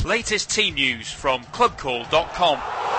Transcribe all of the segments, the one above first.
Latest team news from clubcall.com.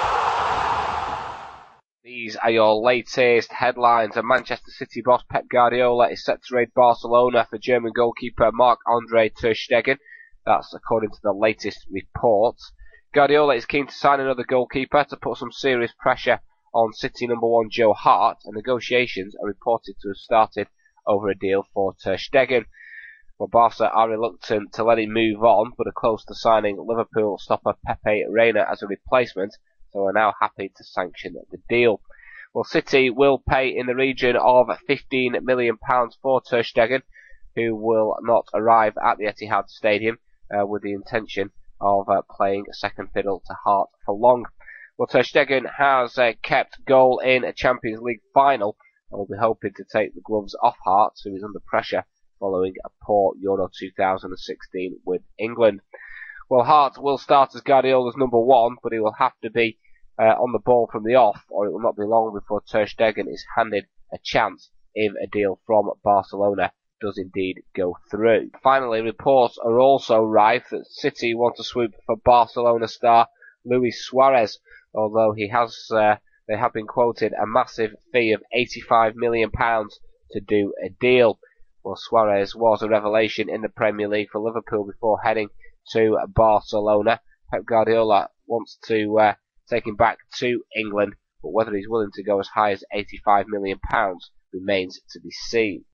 These are your latest headlines. And Manchester City boss Pep Guardiola is set to raid Barcelona for German goalkeeper Marc-Andre ter Stegen. That's according to the latest reports. Guardiola is keen to sign another goalkeeper to put some serious pressure on City number one Joe Hart, and negotiations are reported to have started over a deal for ter Stegen. Well, Barca are reluctant to let him move on, but are close to signing Liverpool stopper Pepe Reina as a replacement, so are now happy to sanction the deal. Well, City will pay in the region of £15 million for ter Stegen, who will not arrive at the Etihad Stadium with the intention of playing second fiddle to Hart for long. Well, ter Stegen has kept goal in a Champions League final and will be hoping to take the gloves off Hart, who is under pressure following a poor Euro 2016 with England. Well, Hart will start as Guardiola's number one, but he will have to be on the ball from the off, or it will not be long before ter Stegen is handed a chance if a deal from Barcelona does indeed go through. Finally, reports are also rife that City want to swoop for Barcelona star Luis Suarez, although they have been quoted a massive fee of £85 million to do a deal. Well, Suarez was a revelation in the Premier League for Liverpool before heading to Barcelona. Pep Guardiola wants to take him back to England, but whether he's willing to go as high as £85 million remains to be seen.